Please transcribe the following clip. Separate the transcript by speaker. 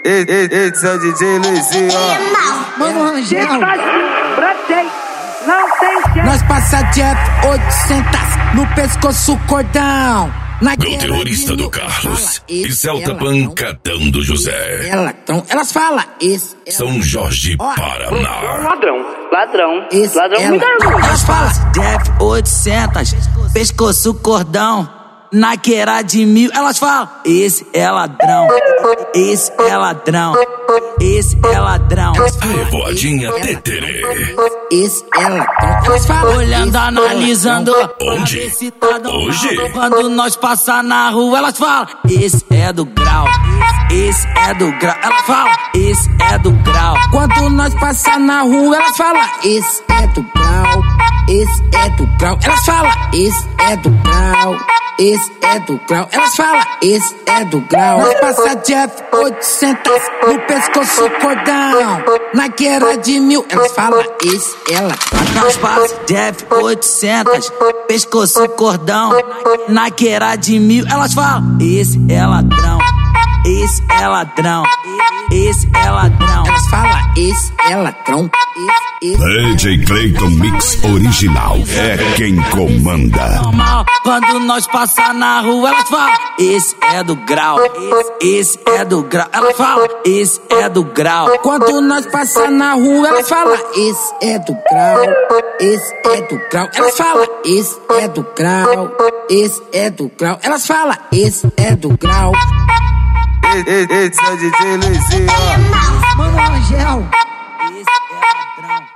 Speaker 1: Esse é o DJ Luizinho, ó.
Speaker 2: Mano, Rangel.
Speaker 3: Brotei, não tem jeito.
Speaker 2: Nós passa Jeff 800 no pescoço cordão.
Speaker 4: Meu terrorista do Carlos e Celta Pancadão do José.
Speaker 2: Elas falam esse
Speaker 4: São Jorge, Paraná.
Speaker 3: Ladrão muito
Speaker 2: Elas falam Jeff 800 pescoço cordão. Naqueira de 1000, elas falam, esse é ladrão, esse é ladrão, esse é ladrão.
Speaker 4: A revoadinha Teterê.
Speaker 2: Esse é ladrão. Elas falam, olhando, analisando.
Speaker 4: Onde? Hoje?
Speaker 2: Quando nós passar na rua, elas falam, esse é do grau, esse é do grau. Elas falam, esse é do grau. Quando nós passar na rua, elas falam, esse é do grau, esse é do grau. Elas falam, esse é do grau. Esse é do grau, elas falam, esse é do grau. Nós passa Jeff 800 no pescoço cordão. Naqueira de 1000, elas falam, esse é ladrão. Nós passa Jeff 800 pescoço cordão. Naqueira de 1000, elas falam, esse é ladrão. Esse é ladrão, esse é ladrão. Elas falam, esse é ladrão.
Speaker 4: DJ Clayton Mix Original é quem comanda.
Speaker 2: Normal, quando nós passar na rua, elas falam, esse é do grau, esse é do grau. Elas falam, esse é do grau. Quando nós passar na rua, elas falam, esse é do grau, esse é do grau. Elas falam, esse é do grau, esse é do grau. Elas falam, esse é do grau.
Speaker 1: Esse é o DJ Luizinho, ó.
Speaker 2: Mano, Rangel. Esse é ladrão.